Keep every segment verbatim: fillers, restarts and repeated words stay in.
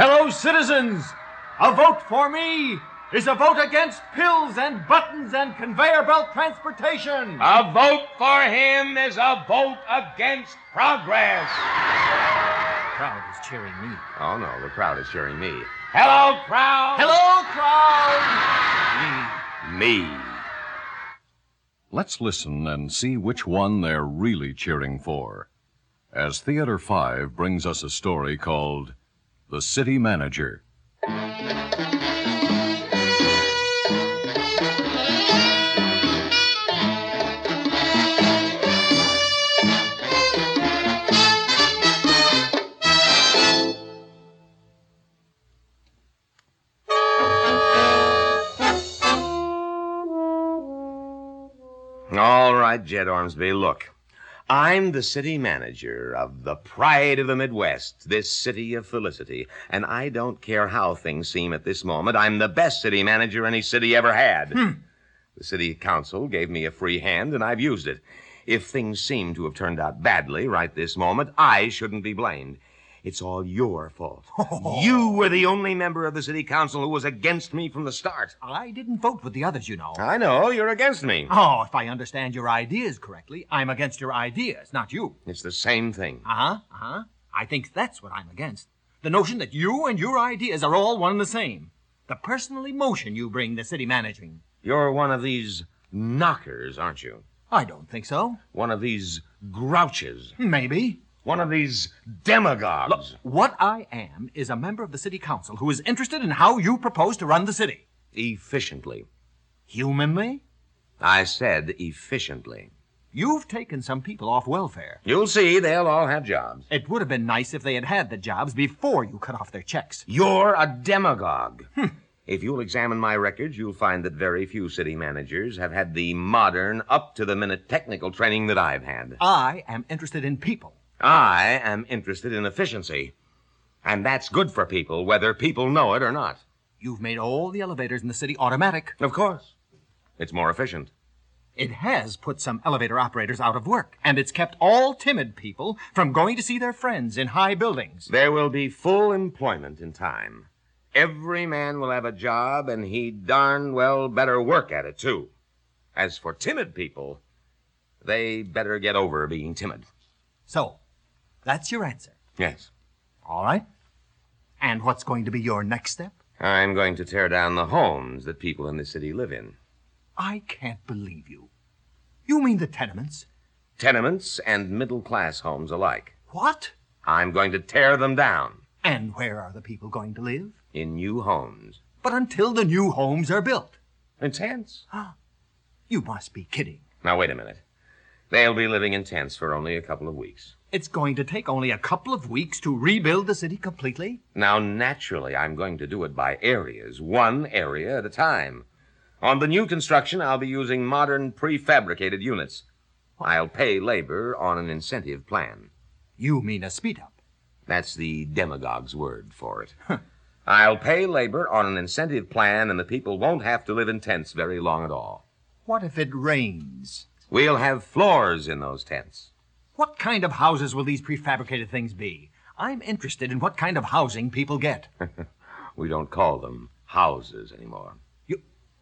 Fellow citizens, a vote for me is a vote against pills and buttons and conveyor belt transportation. A vote for him is a vote against progress. The crowd is cheering me. Oh, no, the crowd is cheering me. Hello, crowd! Hello, crowd! Me. Me. Let's listen and see which one they're really cheering for, as Theater five brings us a story called The City Manager. All right, Jed Ormsby, look. I'm the city manager of the pride of the Midwest, this city of felicity, and I don't care how things seem at this moment. I'm the best city manager any city ever had. Hmm. The city council gave me a free hand, and I've used it. If things seem to have turned out badly right this moment, I shouldn't be blamed. It's all your fault. Oh. You were the only member of the city council who was against me from the start. I didn't vote with the others, you know. I know, you're against me. Oh, if I understand your ideas correctly, I'm against your ideas, not you. It's the same thing. Uh-huh, uh-huh. I think that's what I'm against. The notion that you and your ideas are all one and the same. The personal emotion you bring to city managing. You're one of these knockers, aren't you? I don't think so. One of these grouches. Maybe. One of these demagogues. Look, what I am is a member of the city council who is interested in how you propose to run the city. Efficiently. Humanly? I said efficiently. You've taken some people off welfare. You'll see they'll all have jobs. It would have been nice if they had had the jobs before you cut off their checks. You're a demagogue. If you'll examine my records, you'll find that very few city managers have had the modern, up-to-the-minute technical training that I've had. I am interested in people. I am interested in efficiency. And that's good for people, whether people know it or not. You've made all the elevators in the city automatic. Of course. It's more efficient. It has put some elevator operators out of work, and it's kept all timid people from going to see their friends in high buildings. There will be full employment in time. Every man will have a job, and he darn well better work at it, too. As for timid people, they better get over being timid. So, that's your answer. Yes. All right. And what's going to be your next step? I'm going to tear down the homes that people in the city live in. I can't believe you. You mean the tenements? Tenements and middle-class homes alike. What? I'm going to tear them down. And where are the people going to live? In new homes. But until the new homes are built. In tents. You must be kidding. Now, wait a minute. They'll be living in tents for only a couple of weeks. It's going to take only a couple of weeks to rebuild the city completely? Now, naturally, I'm going to do it by areas, one area at a time. On the new construction, I'll be using modern prefabricated units. I'll pay labor on an incentive plan. You mean a speed-up? That's the demagogue's word for it. I'll pay labor on an incentive plan, and the people won't have to live in tents very long at all. What if it rains? We'll have floors in those tents. What kind of houses will these prefabricated things be? I'm interested in what kind of housing people get. We don't call them houses anymore. You...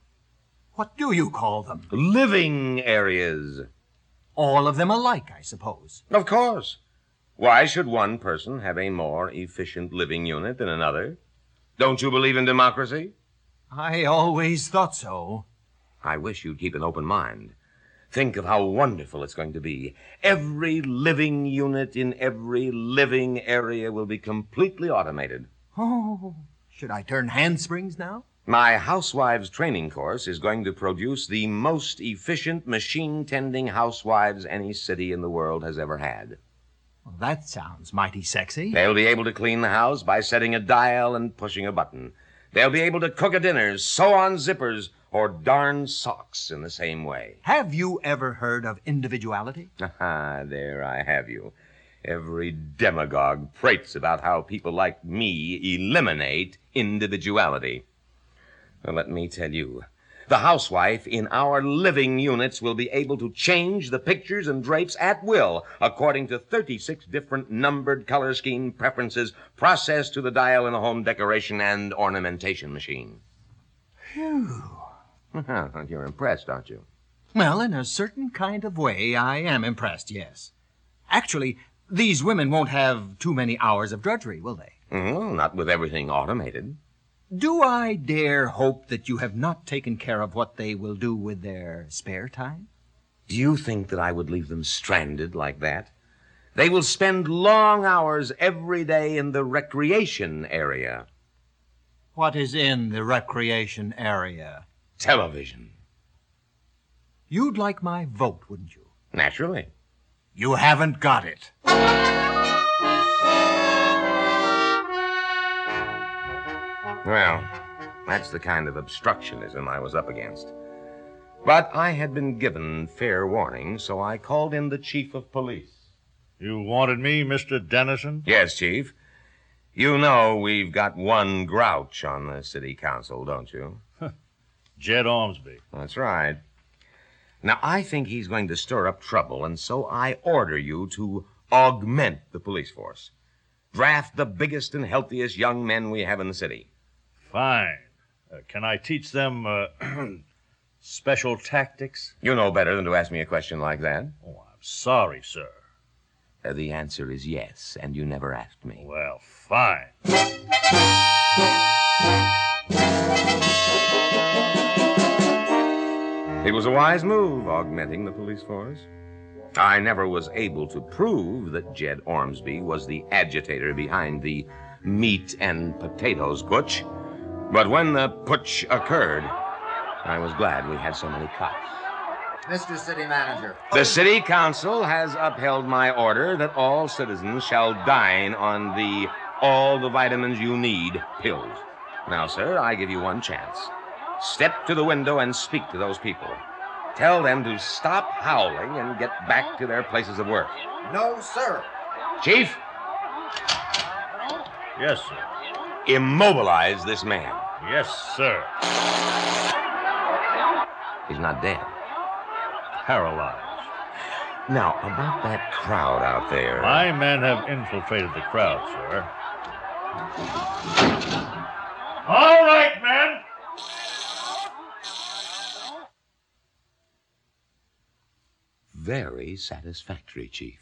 What do you call them? Living areas. All of them alike, I suppose. Of course. Why should one person have a more efficient living unit than another? Don't you believe in democracy? I always thought so. I wish you'd keep an open mind. Think of how wonderful it's going to be. Every living unit in every living area will be completely automated. Oh, should I turn handsprings now? My housewives training course is going to produce the most efficient machine-tending housewives any city in the world has ever had. Well, that sounds mighty sexy. They'll be able to clean the house by setting a dial and pushing a button. They'll be able to cook a dinner, sew on zippers, or darn socks in the same way. Have you ever heard of individuality? Ah, there I have you. Every demagogue prates about how people like me eliminate individuality. Well, let me tell you, The housewife in our living units will be able to change the pictures and drapes at will according to thirty-six different numbered color scheme preferences processed to the dial in a home decoration and ornamentation machine. Phew. You're impressed, aren't you? Well, in a certain kind of way, I am impressed, yes. Actually, these women won't have too many hours of drudgery, will they? Well, not with everything automated. Do I dare hope that you have not taken care of what they will do with their spare time? Do you think that I would leave them stranded like that? They will spend long hours every day in the recreation area. What is in the recreation area? Television. You'd like my vote, wouldn't you? Naturally. You haven't got it. Well, that's the kind of obstructionism I was up against. But I had been given fair warning, so I called in the chief of police. You wanted me, Mister Dennison? Yes, Chief. You know we've got one grouch on the city council, don't you? Jed Ormsby. That's right. Now, I think he's going to stir up trouble, and so I order you to augment the police force. Draft the biggest and healthiest young men we have in the city. Fine. Uh, can I teach them uh, special tactics? You know better than to ask me a question like that. Oh, I'm sorry, sir. Uh, the answer is yes, and you never asked me. Well, fine. It was a wise move, augmenting the police force. I never was able to prove that Jed Ormsby was the agitator behind the meat and potatoes putsch. But when the putsch occurred, I was glad we had so many cops. Mister City Manager. The city council has upheld my order that all citizens shall dine on the all the vitamins you need pills. Now, sir, I give you one chance. Step to the window and speak to those people. Tell them to stop howling and get back to their places of work. No, sir. Chief, Yes, sir. immobilize this man. Yes, sir. He's not dead. Paralyzed. Now, about that crowd out there. My men have infiltrated the crowd, sir. All right, men. Very satisfactory, Chief.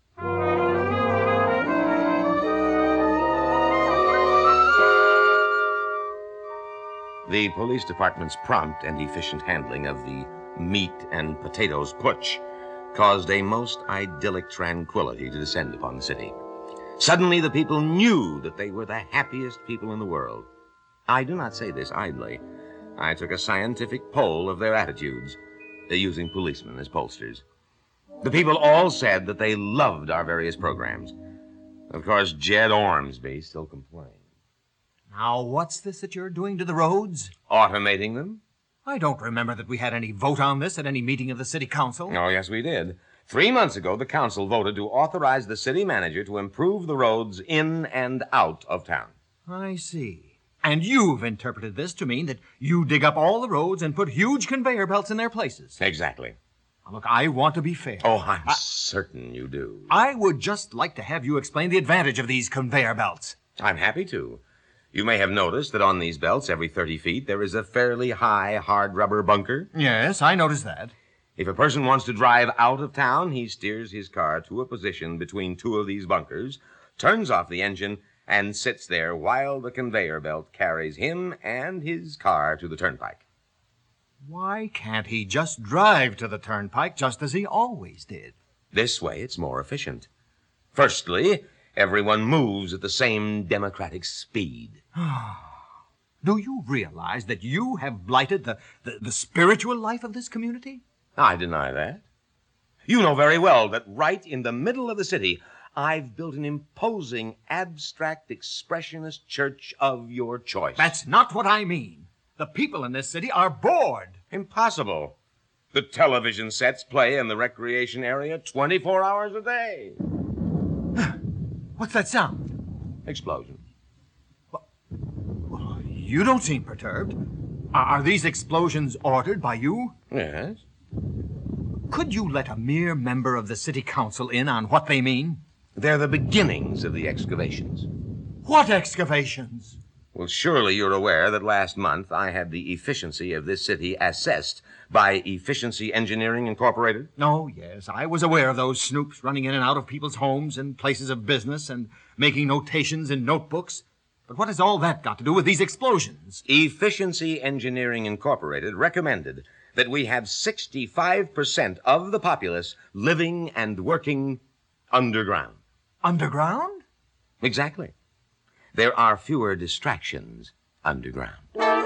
The police department's prompt and efficient handling of the meat and potatoes putsch caused a most idyllic tranquility to descend upon the city. Suddenly, the people knew that they were the happiest people in the world. I do not say this idly. I took a scientific poll of their attitudes, using policemen as pollsters. The people all said that they loved our various programs. Of course, Jed Ormsby still complained. Now, what's this that you're doing to the roads? Automating them? I don't remember that we had any vote on this at any meeting of the city council. Oh, yes, we did. Three months ago, the council voted to authorize the city manager to improve the roads in and out of town. I see. And you've interpreted this to mean that you dig up all the roads and put huge conveyor belts in their places. Exactly. Now, look, I want to be fair. Oh, I'm I... certain you do. I would just like to have you explain the advantage of these conveyor belts. I'm happy to. You may have noticed that on these belts, every thirty feet, there is a fairly high, hard rubber bunker. Yes, I noticed that. If a person wants to drive out of town, he steers his car to a position between two of these bunkers, turns off the engine, and sits there while the conveyor belt carries him and his car to the turnpike. Why can't he just drive to the turnpike just as he always did? This way, it's more efficient. Firstly, everyone moves at the same democratic speed. Do you realize that you have blighted the, the, the spiritual life of this community? I deny that. You know very well that right in the middle of the city, I've built an imposing, abstract, expressionist church of your choice. That's not what I mean. The people in this city are bored. Impossible. The television sets play in the recreation area twenty-four hours a day. What's that sound? Explosion. Well, you don't seem perturbed. Are, are these explosions ordered by you? Yes. Could you let a mere member of the city council in on what they mean? They're the beginnings of the excavations. What excavations? Well, surely you're aware that last month I had the efficiency of this city assessed by Efficiency Engineering Incorporated. Oh, yes, I was aware of those snoops running in and out of people's homes and places of business and making notations in notebooks. But what has all that got to do with these explosions? Efficiency Engineering Incorporated recommended that we have sixty-five percent of the populace living and working underground. Underground? Exactly. There are fewer distractions underground.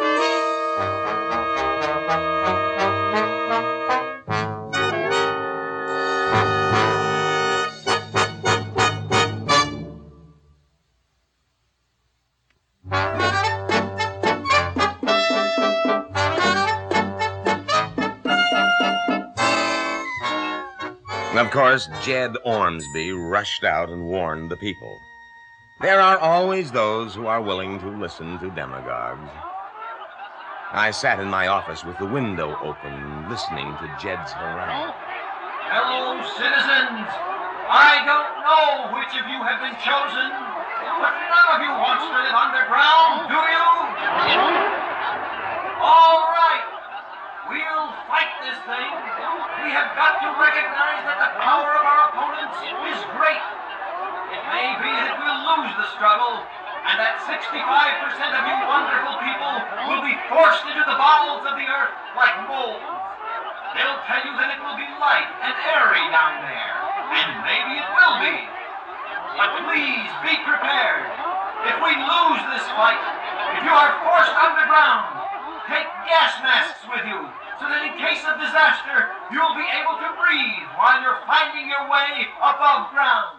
Of course, Jed Ormsby rushed out and warned the people. There are always those who are willing to listen to demagogues. I sat in my office with the window open, listening to Jed's harangue. Hello, citizens. I don't know which of you have been chosen, but none of you wants to live underground, do you? All right. We'll fight this thing. We have got to recognize that the power of our opponents is great. It may be that we'll lose the struggle, and that sixty-five percent of you wonderful people will be forced into the bowels of the earth like moles. They'll tell you that it will be light and airy down there, and maybe it will be. But please be prepared. If we lose this fight, if you are forced underground, take gas masks with you, so that in case of disaster, you'll be able to breathe while you're finding your way above ground.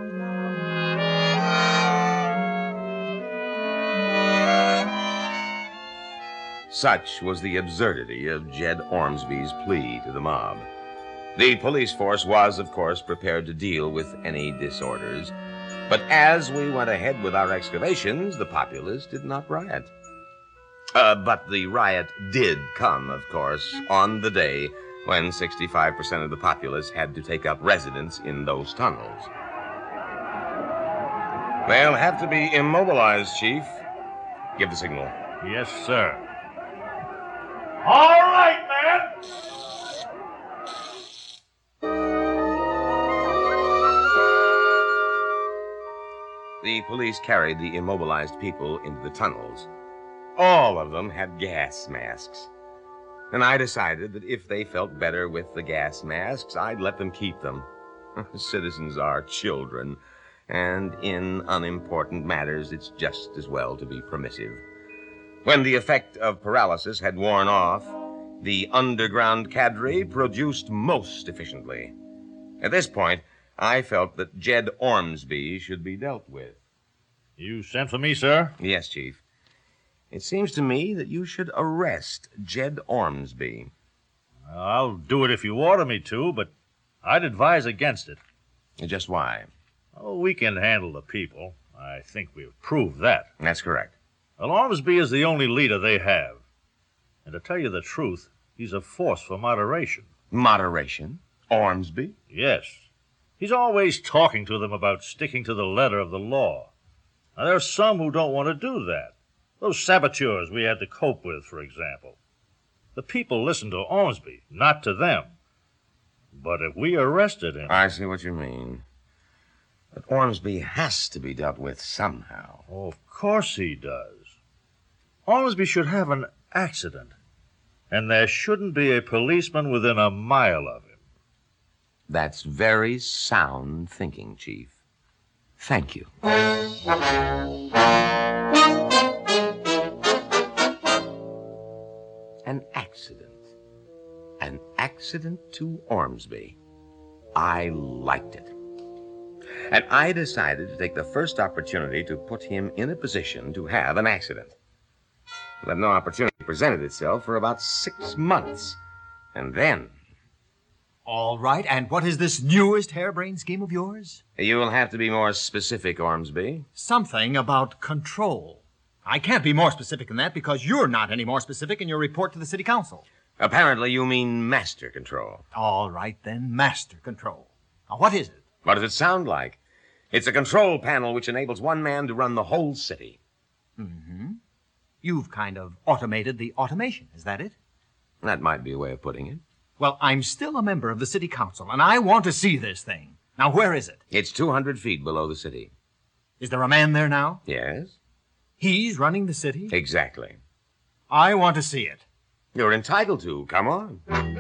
Such was the absurdity of Jed Ormsby's plea to the mob. The police force was, of course, prepared to deal with any disorders. But as we went ahead with our excavations, the populace did not riot. Uh, but the riot did come, of course, on the day when sixty-five percent of the populace had to take up residence in those tunnels. They'll have to be immobilized, Chief. Give the signal. Yes, sir. All right, man. The police carried the immobilized people into the tunnels. All of them had gas masks. And I decided that if they felt better with the gas masks, I'd let them keep them. Citizens are children, and in unimportant matters, it's just as well to be permissive. When the effect of paralysis had worn off, the underground cadre produced most efficiently. At this point, I felt that Jed Ormsby should be dealt with. You sent for me, sir? Yes, Chief. It seems to me that you should arrest Jed Ormsby. I'll do it if you order me to, but I'd advise against it. Just why? Oh, we can handle the people. I think we've proved that. That's correct. Well, Ormsby is the only leader they have. And to tell you the truth, he's a force for moderation. Moderation? Ormsby? Yes. He's always talking to them about sticking to the letter of the law. Now, there are some who don't want to do that. Those saboteurs we had to cope with, for example. The people listen to Ormsby, not to them. But if we arrested him... I see what you mean. But Ormsby has to be dealt with somehow. Oh, of course he does. Ormsby should have an accident. And there shouldn't be a policeman within a mile of him. That's very sound thinking, Chief. Thank you. An accident. An accident to Ormsby. I liked it. And I decided to take the first opportunity to put him in a position to have an accident. But no opportunity presented itself for about six months. And then... All right, and what is this newest harebrained scheme of yours? You will have to be more specific, Ormsby. Something about control. I can't be more specific than that because you're not any more specific in your report to the city council. Apparently, you mean master control. All right, then, master control. Now, what is it? What does it sound like? It's a control panel which enables one man to run the whole city. Mm-hmm. You've kind of automated the automation, is that it? That might be a way of putting it. Well, I'm still a member of the city council, and I want to see this thing. Now, where is it? It's two hundred feet below the city. Is there a man there now? Yes? He's running the city? Exactly. I want to see it. You're entitled to. Come on.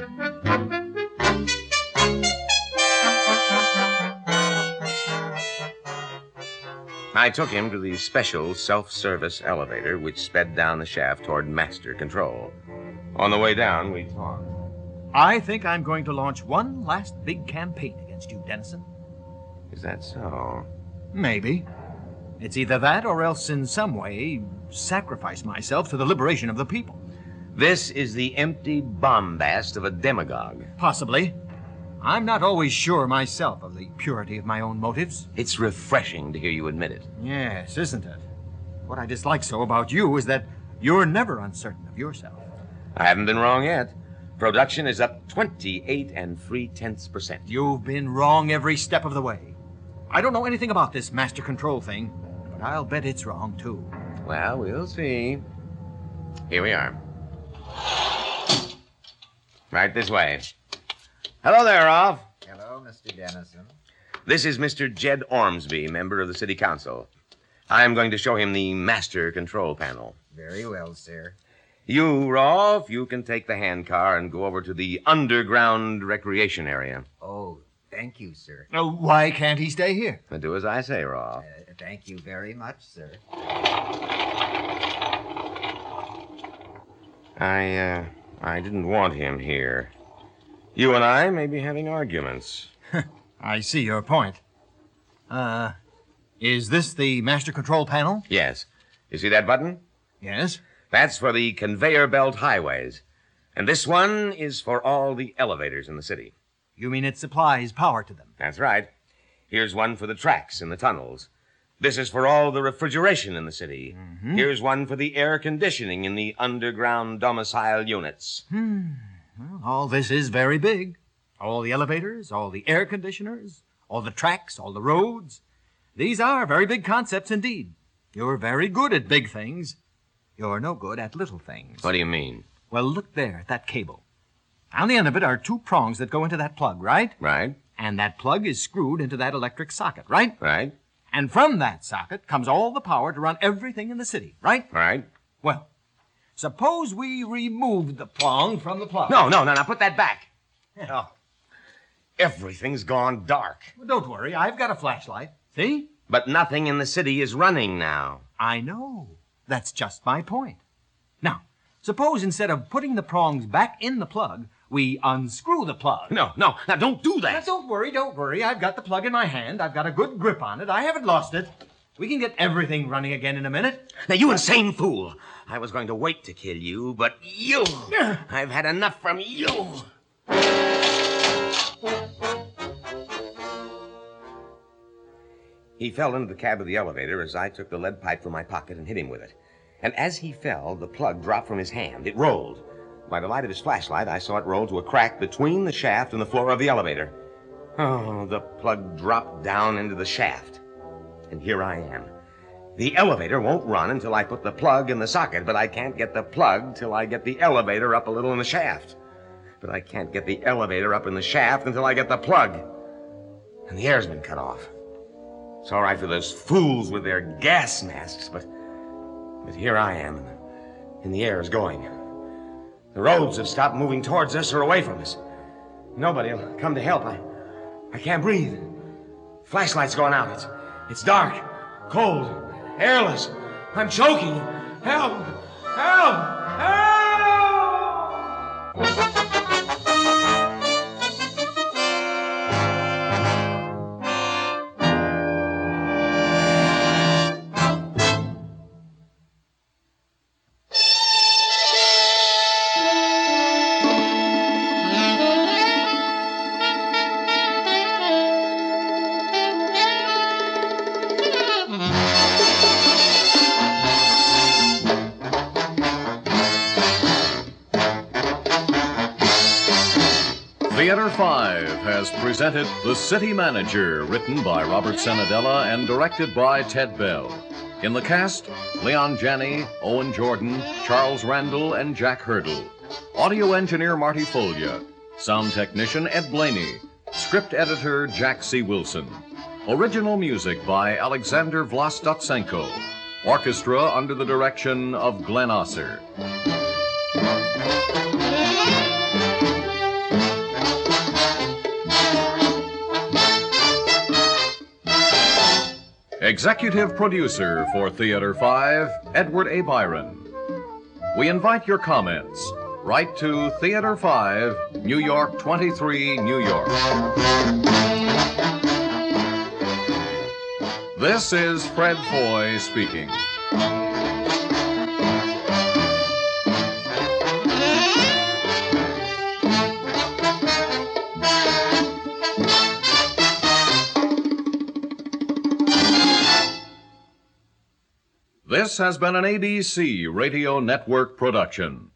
I took him to the special self-service elevator which sped down the shaft toward master control. On the way down, we talked. I think I'm going to launch one last big campaign against you, Dennison. Is that so? Maybe. It's either that or else in some way sacrifice myself to the liberation of the people. This is the empty bombast of a demagogue. Possibly. I'm not always sure myself of the purity of my own motives. It's refreshing to hear you admit it. Yes, isn't it? What I dislike so about you is that you're never uncertain of yourself. I haven't been wrong yet. Production is up twenty-eight and three-tenths percent. You've been wrong every step of the way. I don't know anything about this master control thing, but I'll bet it's wrong, too. Well, we'll see. Here we are. Right this way. Hello there, Rolf. Hello, Mister Dennison. This is Mister Jed Ormsby, member of the City Council. I'm going to show him the master control panel. Very well, sir. You, Rolf, you can take the handcar and go over to the underground recreation area. Oh, thank you, sir. Uh, why can't he stay here? Now, do as I say, Rolf. Uh, thank you very much, sir. I, uh, I didn't want him here. You and I may be having arguments. I see your point. Uh, is this the master control panel? Yes. You see that button? Yes. That's for the conveyor belt highways. And this one is for all the elevators in the city. You mean it supplies power to them? That's right. Here's one for the tracks in the tunnels. This is for all the refrigeration in the city. Mm-hmm. Here's one for the air conditioning in the underground domicile units. Hmm. Well, all this is very big. All the elevators, all the air conditioners, all the tracks, all the roads. These are very big concepts indeed. You're very good at big things. You're no good at little things. What do you mean? Well, look there at that cable. On the end of it are two prongs that go into that plug, right? Right, And that plug is screwed into that electric socket, right? right, And from that socket comes all the power to run everything in the city, right? right. Well, suppose we removed the prong from the plug. No, no, no, now put that back. Oh, everything's gone dark. Well, don't worry, I've got a flashlight. See? But nothing in the city is running now. I know. That's just my point. Now, suppose instead of putting the prongs back in the plug, we unscrew the plug. No, no, now don't do Now, that. don't worry, don't worry. I've got the plug in my hand. I've got a good grip on it. I haven't lost it. We can get everything running again in a minute. Now, you insane fool. I was going to wait to kill you, but you. I've had enough from you. He fell into the cab of the elevator as I took the lead pipe from my pocket and hit him with it. And as he fell, the plug dropped from his hand. It rolled. By the light of his flashlight, I saw it roll to a crack between the shaft and the floor of the elevator. Oh, the plug dropped down into the shaft. And here I am. The elevator won't run until I put the plug in the socket, but I can't get the plug till I get the elevator up a little in the shaft. But I can't get the elevator up in the shaft until I get the plug. And the air's been cut off. It's all right for those fools with their gas masks, but but here I am, and the, and the air is going. The roads have stopped moving towards us or away from us. Nobody will come to help. I I can't breathe. Flashlight's going out. It's it's dark, cold, airless. I'm choking. Help! Help! Help! Theater five has presented The City Manager, written by Robert Senadella and directed by Ted Bell. In the cast, Leon Janney, Owen Jordan, Charles Randall, and Jack Hurdle. Audio engineer Marty Folia. Sound technician Ed Blaney. Script editor Jack C. Wilson. Original music by Alexander Vlastotsenko. Orchestra under the direction of Glenn Osser. Executive producer for Theater five, Edward A. Byron. We invite your comments. Write to Theater five, New York twenty-three, New York. This is Fred Foy speaking. This has been an A B C Radio Network production.